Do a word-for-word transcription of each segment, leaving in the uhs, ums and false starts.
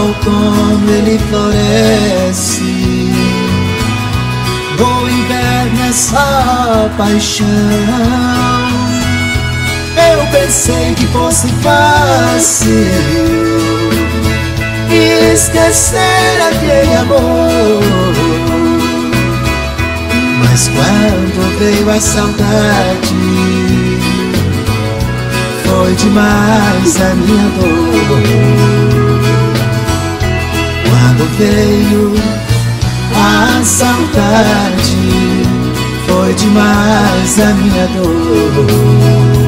outono ele floresce, o inverno é só paixão. Eu pensei que fosse fácil esquecer aquele amor, mas quando veio a saudade, foi demais a minha dor. Quando veio a saudade, foi demais a minha dor.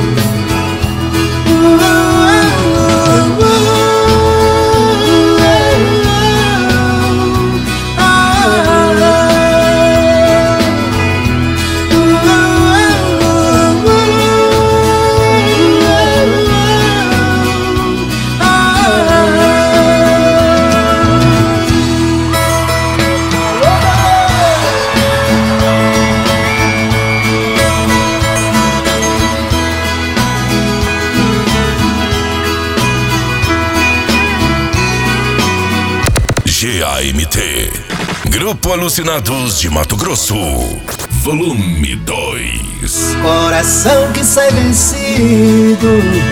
G A M T, Grupo Alucinados de Mato Grosso, volume dois. Coração que sai vencido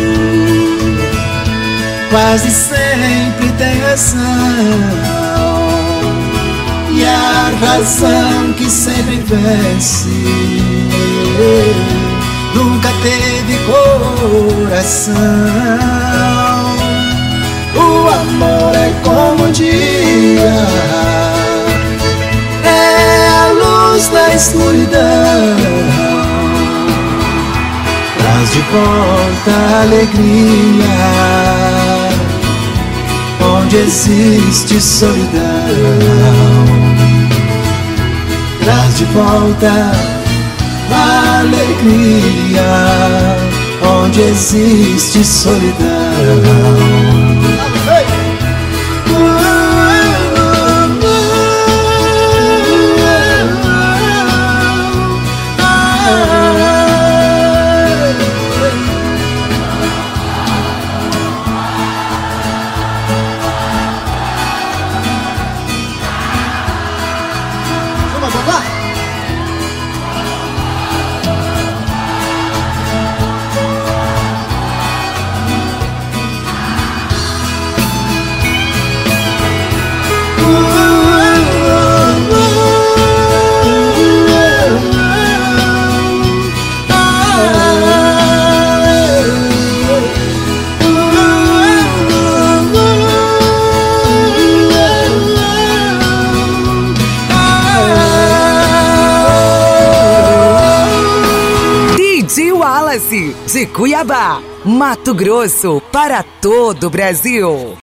quase sempre tem razão, e a razão que sempre vence nunca teve coração. O amor é como o dia, é a luz da escuridão, traz de volta a alegria onde existe solidão. Traz de volta a alegria onde existe solidão. De Cuiabá, Mato Grosso, para todo o Brasil.